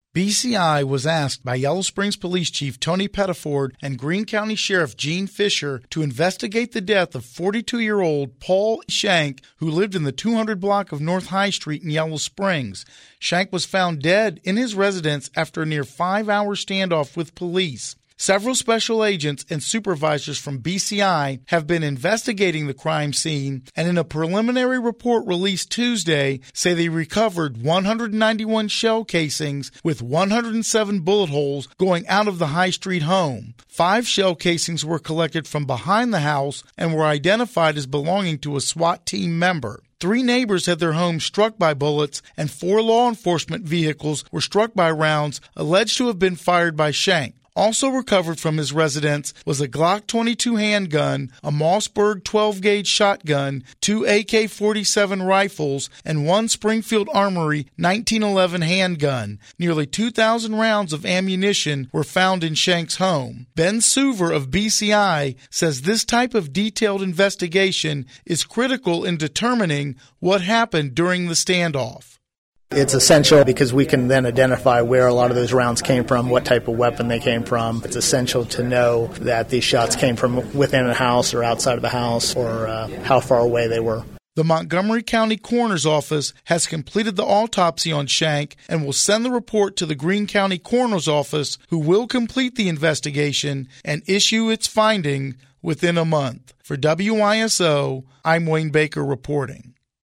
BCI was asked by Yellow Springs Police Chief Tony Pettiford and Greene County Sheriff Gene Fisher to investigate the death of 42-year-old Paul Shank, who lived in the 200 block of North High Street in Yellow Springs. Shank was found dead in his residence after a near 5-hour standoff with police. Several special agents and supervisors from BCI have been investigating the crime scene, and in a preliminary report released Tuesday, say they recovered 191 shell casings with 107 bullet holes going out of the High Street home. 5 shell casings were collected from behind the house and were identified as belonging to a SWAT team member. 3 neighbors had their homes struck by bullets, and 4 law enforcement vehicles were struck by rounds alleged to have been fired by Shank. Also recovered from his residence was a Glock 22 handgun, a Mossberg 12-gauge shotgun, 2 AK-47 rifles, and 1 Springfield Armory 1911 handgun. Nearly 2,000 rounds of ammunition were found in Shank's home. Ben Suver of BCI says this type of detailed investigation is critical in determining what happened during the standoff. It's essential because we can then identify where a lot of those rounds came from, what type of weapon they came from. It's essential to know that these shots came from within a house or outside of the house, or how far away they were. The Montgomery County Coroner's Office has completed the autopsy on Shank and will send the report to the Greene County Coroner's Office, who will complete the investigation and issue its finding within a month. For WISO, I'm Wayne Baker reporting.